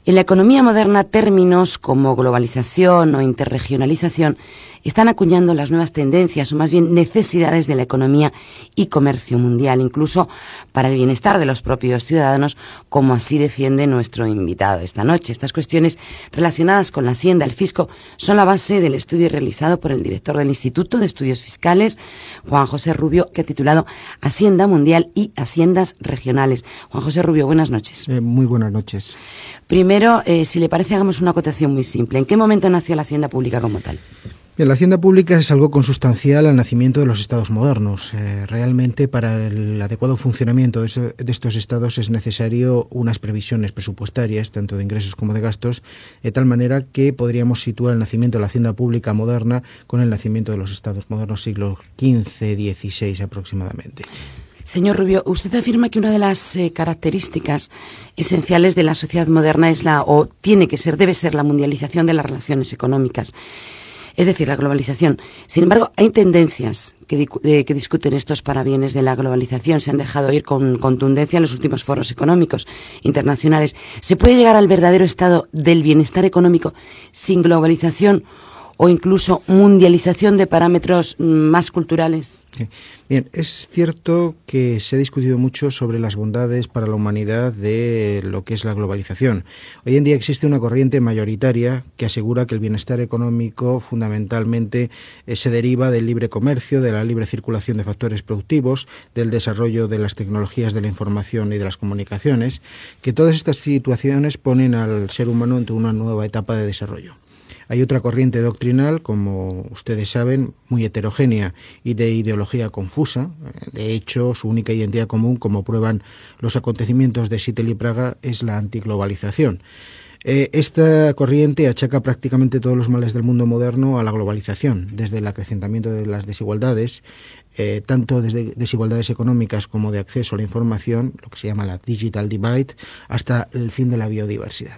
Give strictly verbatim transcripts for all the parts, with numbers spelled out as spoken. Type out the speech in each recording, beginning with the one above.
En la economía moderna, términos como globalización o interregionalización están acuñando las nuevas tendencias, o más bien necesidades de la economía y comercio mundial, incluso para el bienestar de los propios ciudadanos, como así defiende nuestro invitado esta noche. Estas cuestiones relacionadas con la Hacienda, el fisco, son la base del estudio realizado por el director del Instituto de Estudios Fiscales, Juan José Rubio, que ha titulado Hacienda Mundial y Haciendas Regionales. Juan José Rubio, buenas noches. Eh, muy buenas noches. Primero, eh, si le parece, hagamos una acotación muy simple. ¿En qué momento nació la Hacienda Pública como tal? Bien, la Hacienda Pública es algo consustancial al nacimiento de los estados modernos. Eh, realmente, para el adecuado funcionamiento de, eso, de estos estados es necesario unas previsiones presupuestarias, tanto de ingresos como de gastos, de tal manera que podríamos situar el nacimiento de la Hacienda Pública moderna con el nacimiento de los estados modernos, siglo quince dieciséis aproximadamente. Señor Rubio, usted afirma que una de las eh, características esenciales de la sociedad moderna es la, o tiene que ser, debe ser la mundialización de las relaciones económicas, es decir, la globalización. Sin embargo, hay tendencias que, eh, que discuten estos parabienes de la globalización. Se han dejado oír con contundencia en los últimos foros económicos internacionales. ¿Se puede llegar al verdadero estado del bienestar económico sin globalización o incluso mundialización de parámetros más culturales? Sí. Bien, es cierto que se ha discutido mucho sobre las bondades para la humanidad de lo que es la globalización. Hoy en día existe una corriente mayoritaria que asegura que el bienestar económico fundamentalmente eh, se deriva del libre comercio, de la libre circulación de factores productivos, del desarrollo de las tecnologías de la información y de las comunicaciones, que todas estas situaciones ponen al ser humano ante una nueva etapa de desarrollo. Hay otra corriente doctrinal, como ustedes saben, muy heterogénea y de ideología confusa. De hecho, su única identidad común, como prueban los acontecimientos de Seattle y Praga, es la antiglobalización. Eh, esta corriente achaca prácticamente todos los males del mundo moderno a la globalización, desde el acrecentamiento de las desigualdades, eh, tanto desde desigualdades económicas como de acceso a la información, lo que se llama la digital divide, hasta el fin de la biodiversidad.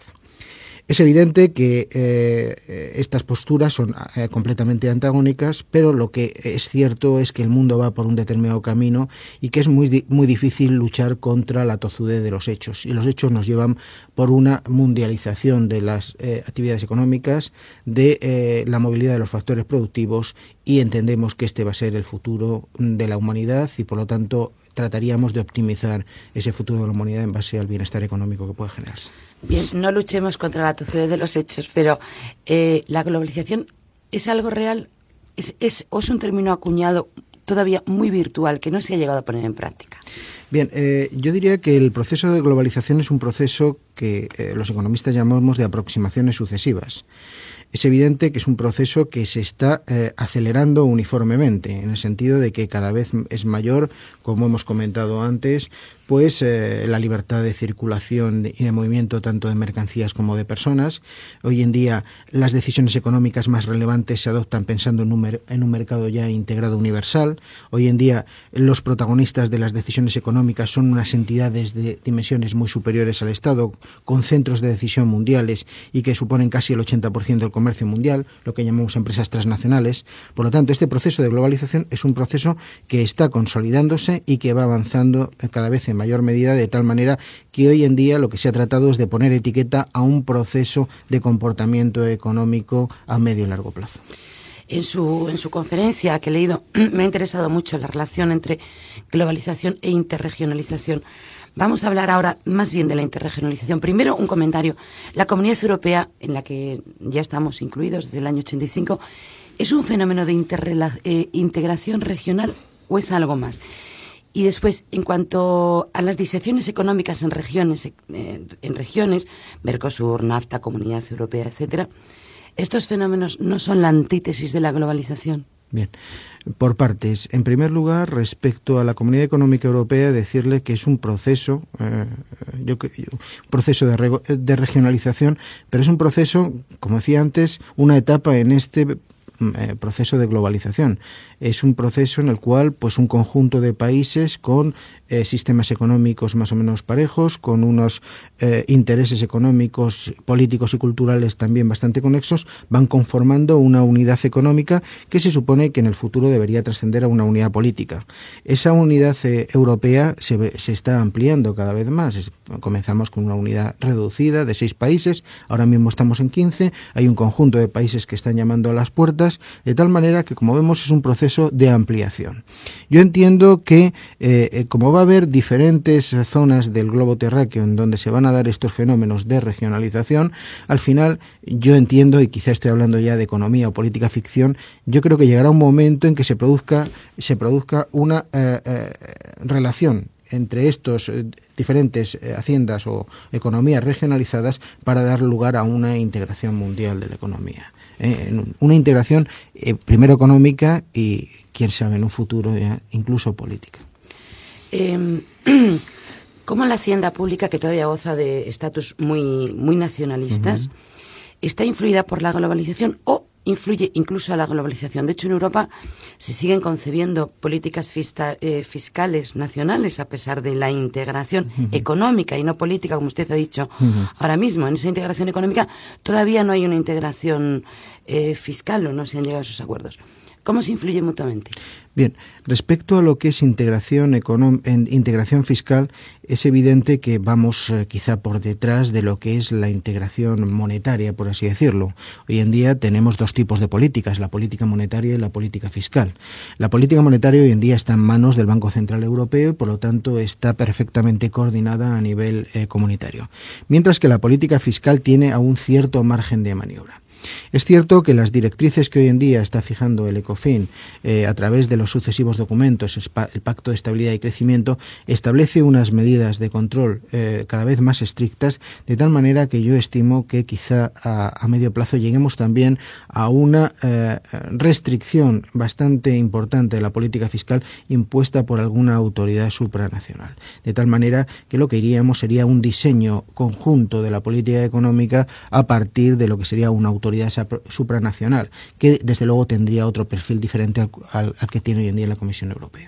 Es evidente que eh, estas posturas son eh, completamente antagónicas, pero lo que es cierto es que el mundo va por un determinado camino y que es muy, di- muy difícil luchar contra la tozudez de los hechos. Y los hechos nos llevan por una mundialización de las eh, actividades económicas, de eh, la movilidad de los factores productivos, y entendemos que este va a ser el futuro de la humanidad y, por lo tanto, trataríamos de optimizar ese futuro de la humanidad en base al bienestar económico que pueda generarse. Bien, no luchemos contra la tozudez de los hechos, pero eh, ¿la globalización es algo real? ¿Es, es, ¿O es un término acuñado todavía muy virtual que no se ha llegado a poner en práctica? Bien, eh, yo diría que el proceso de globalización es un proceso que eh, los economistas llamamos de aproximaciones sucesivas. Es evidente que es un proceso que se está eh, acelerando uniformemente, en el sentido de que cada vez es mayor, como hemos comentado antes, pues eh, la libertad de circulación y de movimiento tanto de mercancías como de personas. Hoy en día las decisiones económicas más relevantes se adoptan pensando en un, mer- en un mercado ya integrado universal. Hoy en día los protagonistas de las decisiones económicas son unas entidades de dimensiones muy superiores al Estado, con centros de decisión mundiales y que suponen casi el ochenta por ciento del comercio mundial, lo que llamamos empresas transnacionales. Por lo tanto, este proceso de globalización es un proceso que está consolidándose y que va avanzando cada vez en mayor medida, de tal manera que hoy en día lo que se ha tratado es de poner etiqueta a un proceso de comportamiento económico a medio y largo plazo. En su, en su conferencia que he leído me ha interesado mucho la relación entre globalización e interregionalización. Vamos a hablar ahora más bien de la interregionalización. Primero, un comentario. La Comunidad Europea, en la que ya estamos incluidos desde el año ochenta y cinco, ¿es un fenómeno de interrela- eh, integración regional o es algo más? Y después, en cuanto a las disecciones económicas en regiones, eh, en regiones, Mercosur, NAFTA, Comunidad Europea, etcétera, ¿estos fenómenos no son la antítesis de la globalización? Bien, por partes. En primer lugar, respecto a la Comunidad Económica Europea, decirle que es un proceso, eh, yo, un proceso de, rego, de regionalización, pero es un proceso, como decía antes, una etapa en este eh, proceso de globalización. es un proceso en el cual pues un conjunto de países con eh, sistemas económicos más o menos parejos, con unos eh, intereses económicos, políticos y culturales también bastante conexos, van conformando una unidad económica que se supone que en el futuro debería trascender a una unidad política. Esa unidad eh, europea se, se está ampliando cada vez más. Es, comenzamos con una unidad reducida de seis países, ahora mismo estamos en quince, hay un conjunto de países que están llamando a las puertas, de tal manera que, como vemos, es un proceso de ampliación. Yo entiendo que, eh, como va a haber diferentes zonas del globo terráqueo en donde se van a dar estos fenómenos de regionalización, al final yo entiendo, y quizá estoy hablando ya de economía o política ficción, yo creo que llegará un momento en que se produzca, se produzca una eh, eh, relación entre estos eh, diferentes eh, haciendas o economías regionalizadas para dar lugar a una integración mundial de la economía. Eh, una integración eh, primero económica y, quién sabe, en un futuro ya incluso política. Eh, ¿Cómo la hacienda pública, que todavía goza de estatus muy, muy nacionalistas, uh-huh. está influida por la globalización o influye incluso a la globalización? De hecho, en Europa se siguen concebiendo políticas fista, eh, fiscales nacionales a pesar de la integración uh-huh. económica y no política, como usted ha dicho uh-huh. ahora mismo. En esa integración económica todavía no hay una integración eh, fiscal o no se han llegado a esos acuerdos. ¿Cómo se influye mutuamente? Bien, respecto a lo que es integración econom- integración fiscal, es evidente que vamos eh, quizá por detrás de lo que es la integración monetaria, por así decirlo. Hoy en día tenemos dos tipos de políticas, la política monetaria y la política fiscal. La política monetaria hoy en día está en manos del Banco Central Europeo y, por lo tanto, está perfectamente coordinada a nivel eh, comunitario. Mientras que la política fiscal tiene aún cierto margen de maniobra. Es cierto que las directrices que hoy en día está fijando el ECOFIN eh, a través de los sucesivos documentos, el Pacto de Estabilidad y Crecimiento, establece unas medidas de control eh, cada vez más estrictas, de tal manera que yo estimo que quizá a, a medio plazo lleguemos también a una eh, restricción bastante importante de la política fiscal impuesta por alguna autoridad supranacional. De tal manera que lo que iríamos sería un diseño conjunto de la política económica a partir de lo que sería una autoridad supranacional, que desde luego tendría otro perfil diferente al, al, al que tiene hoy en día la Comisión Europea.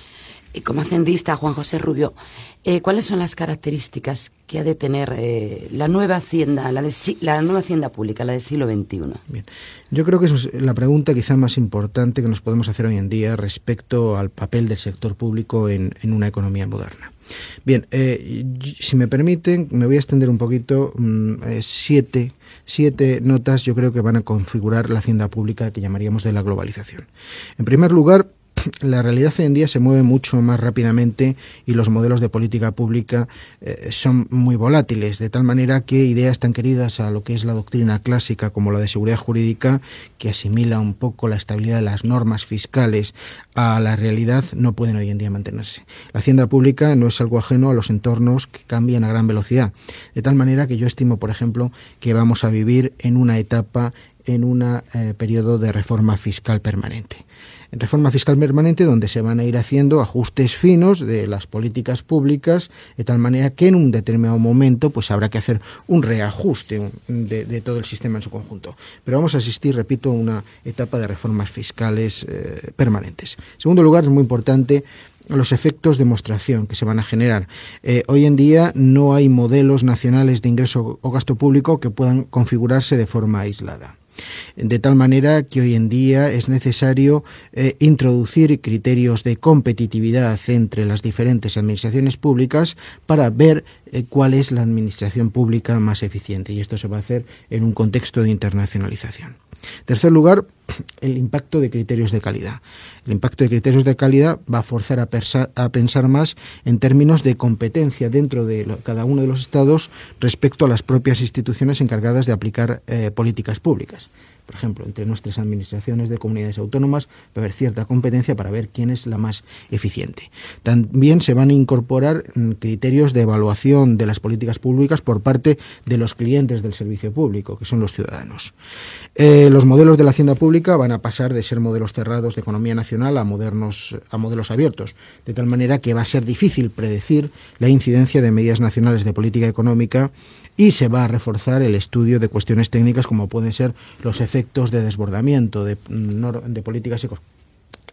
Y como hacendista, Juan José Rubio, eh, ¿cuáles son las características que ha de tener eh, la nueva hacienda, la, de, la nueva hacienda pública, la del siglo veintiuno? Bien, yo creo que esa es la pregunta quizá más importante que nos podemos hacer hoy en día respecto al papel del sector público en, en una economía moderna. Bien, eh, si me permiten, me voy a extender un poquito, mmm, eh, siete, siete notas yo creo que van a configurar la hacienda pública que llamaríamos de la globalización. En primer lugar, la realidad hoy en día se mueve mucho más rápidamente y los modelos de política pública eh, son muy volátiles, de tal manera que ideas tan queridas a lo que es la doctrina clásica como la de seguridad jurídica, que asimila un poco la estabilidad de las normas fiscales a la realidad, no pueden hoy en día mantenerse. La hacienda pública no es algo ajeno a los entornos que cambian a gran velocidad, de tal manera que yo estimo, por ejemplo, que vamos a vivir en una etapa, en un eh, periodo de reforma fiscal permanente. En reforma fiscal permanente donde se van a ir haciendo ajustes finos de las políticas públicas, de tal manera que en un determinado momento pues habrá que hacer un reajuste de, de todo el sistema en su conjunto. Pero vamos a asistir, repito, a una etapa de reformas fiscales eh, permanentes. En segundo lugar, es muy importante los efectos de demostración que se van a generar. Eh, hoy en día no hay modelos nacionales de ingreso o gasto público que puedan configurarse de forma aislada. De tal manera que hoy en día es necesario eh, introducir criterios de competitividad entre las diferentes administraciones públicas para ver eh, cuál es la administración pública más eficiente, y esto se va a hacer en un contexto de internacionalización. En tercer lugar, el impacto de criterios de calidad. El impacto de criterios de calidad va a forzar a, persar, a pensar más en términos de competencia dentro de lo, cada uno de los estados respecto a las propias instituciones encargadas de aplicar eh, políticas públicas. Por ejemplo, entre nuestras administraciones de comunidades autónomas va a haber cierta competencia para ver quién es la más eficiente. También se van a incorporar mm, criterios de evaluación de las políticas públicas por parte de los clientes del servicio público, que son los ciudadanos. Eh, los modelos de la hacienda pública van a pasar de ser modelos cerrados de economía nacional a, modernos, a modelos abiertos, de tal manera que va a ser difícil predecir la incidencia de medidas nacionales de política económica, y se va a reforzar el estudio de cuestiones técnicas como pueden ser los efectos de desbordamiento de, de políticas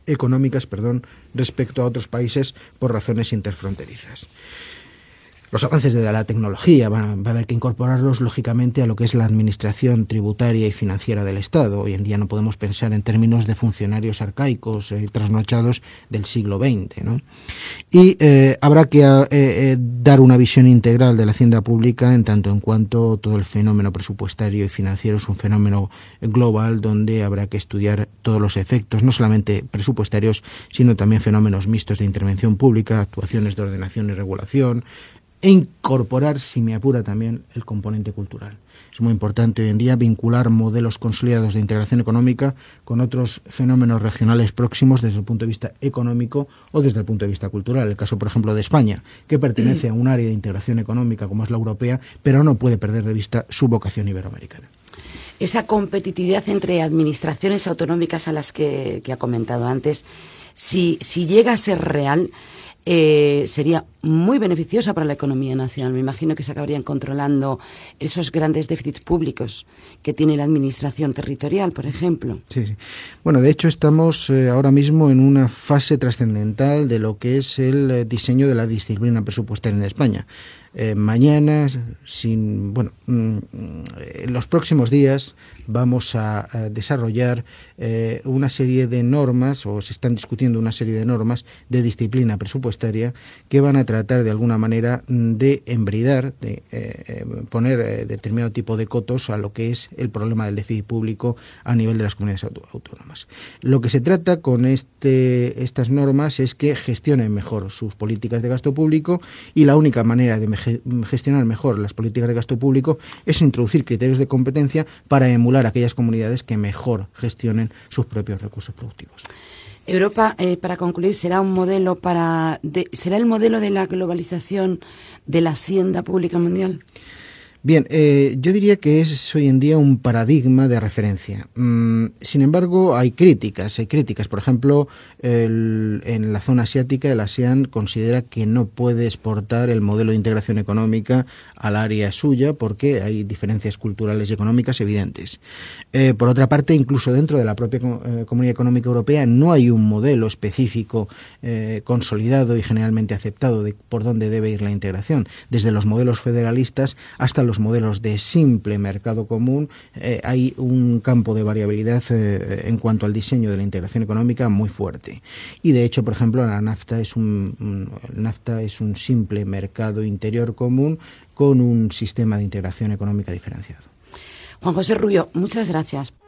económicas, perdón, respecto a otros países por razones interfronterizas. Los avances de la tecnología van, va a haber que incorporarlos, lógicamente, a lo que es la administración tributaria y financiera del Estado. Hoy en día no podemos pensar en términos de funcionarios arcaicos, eh, trasnochados del siglo veinte, ¿no? Y eh, habrá que eh, eh, dar una visión integral de la hacienda pública, en tanto en cuanto todo el fenómeno presupuestario y financiero es un fenómeno global, donde habrá que estudiar todos los efectos, no solamente presupuestarios, sino también fenómenos mixtos de intervención pública, actuaciones de ordenación y regulación, e incorporar, si me apura, también el componente cultural. Es muy importante hoy en día vincular modelos consolidados de integración económica con otros fenómenos regionales próximos desde el punto de vista económico o desde el punto de vista cultural. El caso, por ejemplo, de España, que pertenece a un área de integración económica como es la europea, pero no puede perder de vista su vocación iberoamericana. Esa competitividad entre administraciones autonómicas a las que, que ha comentado antes, si, si llega a ser real, Eh, sería muy beneficiosa para la economía nacional. Me imagino que se acabarían controlando esos grandes déficits públicos que tiene la administración territorial, por ejemplo. Sí, sí. Bueno, de hecho estamos eh, ahora mismo en una fase trascendental de lo que es el eh, diseño de la disciplina presupuestaria en España. Eh, mañana, sin, bueno, mm, en los próximos días vamos a, a desarrollar eh, una serie de normas, o se están discutiendo una serie de normas de disciplina presupuestaria que van a tratar de alguna manera de embridar, de eh, poner eh, determinado tipo de cotos a lo que es el problema del déficit público a nivel de las comunidades autónomas. Lo que se trata con este, estas normas es que gestionen mejor sus políticas de gasto público, y la única manera de gestionar mejor las políticas de gasto público es introducir criterios de competencia para emular a aquellas comunidades que mejor gestionen sus propios recursos productivos. Europa, eh, para concluir, será un modelo para de, será el modelo de la globalización de la hacienda pública mundial. Bien, eh, yo diría que es hoy en día un paradigma de referencia. Mm, sin embargo, hay críticas, hay críticas. Por ejemplo, el, en la zona asiática, el ASEAN considera que no puede exportar el modelo de integración económica al área suya porque hay diferencias culturales y económicas evidentes. Eh, por otra parte, incluso dentro de la propia eh, Comunidad Económica Europea no hay un modelo específico eh, consolidado y generalmente aceptado de por dónde debe ir la integración, desde los modelos federalistas hasta los modelos de simple mercado común. Eh, hay un campo de variabilidad eh, en cuanto al diseño de la integración económica muy fuerte. Y de hecho, por ejemplo, la NAFTA es un, un NAFTA es un simple mercado interior común con un sistema de integración económica diferenciado. Juan José Rubio, muchas gracias.